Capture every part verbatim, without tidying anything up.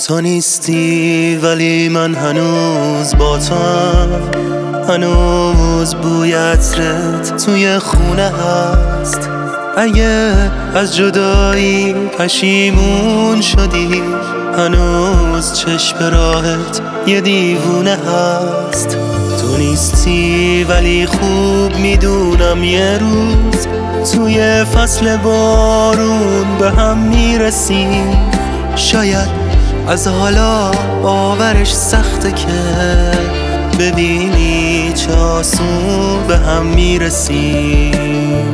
تو نیستی ولی من هنوز با تو هم، هنوز بوی عطرت توی خونه هست. اگه از جدایی پشیمون شدی، هنوز چشم راهت یه دیوونه هست. تو نیستی ولی خوب میدونم یه روز توی فصل بارون به هم میرسیم. شاید از حالا باورش سخته که ببینی چه آسون به هم میرسیم.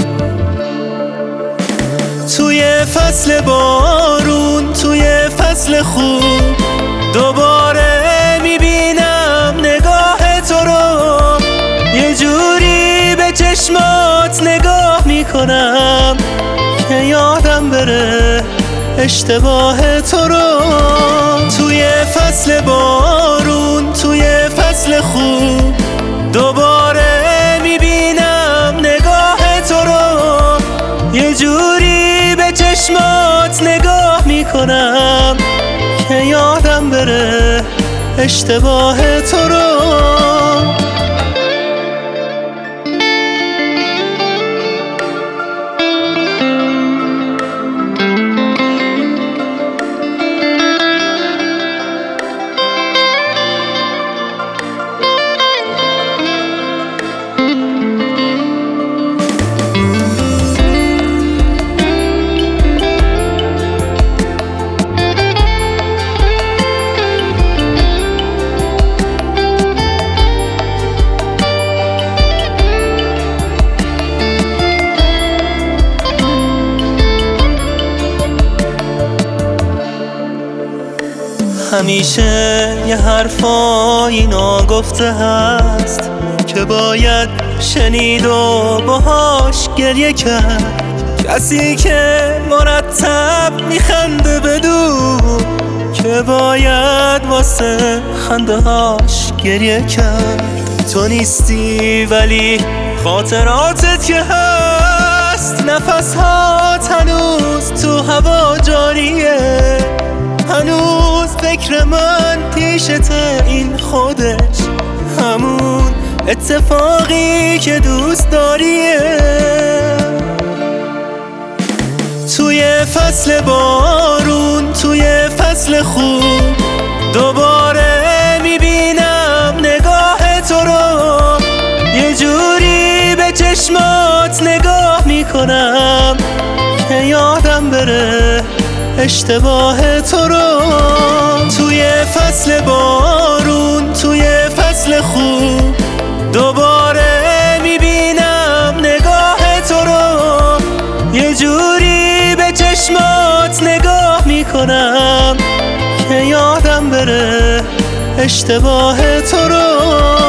توی فصل بارون، توی فصل خوب، دوباره میبینم نگاه تو رو. یه جوری به چشمات نگاه میکنم که یادم بره اشتباه تو رو. توی فصل بارون، توی فصل خوب، دوباره میبینم نگاه تو رو. یه جوری به چشمات نگاه میکنم که یادم بره اشتباه تو رو. همیشه یه حرفایی ناگفته هست که باید شنید و باهاش گریه کرد. کسی که مرتب میخنده بدون که باید واسه خنده هاش گریه کرد. تو نیستی ولی خاطراتت که هست، نفس هات هنوز تو هوا جاریه. هنوز فکر من پیشته، این خودش همون اتفاقی که دوست داریه. توی فصل بارون، توی فصل خوب، دوباره میبینم نگاه تو رو. یه جوری به چشمات نگاه میکنم که یادم بره اشتباه تو رو. توی فصل بارون، توی فصل خوب، دوباره میبینم نگاه تو رو. یه جوری به چشمات نگاه میکنم که یادم بره اشتباه تو رو.